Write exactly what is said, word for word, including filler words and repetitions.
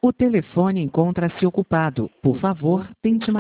O telefone encontra-se ocupado. Por favor, tente mais.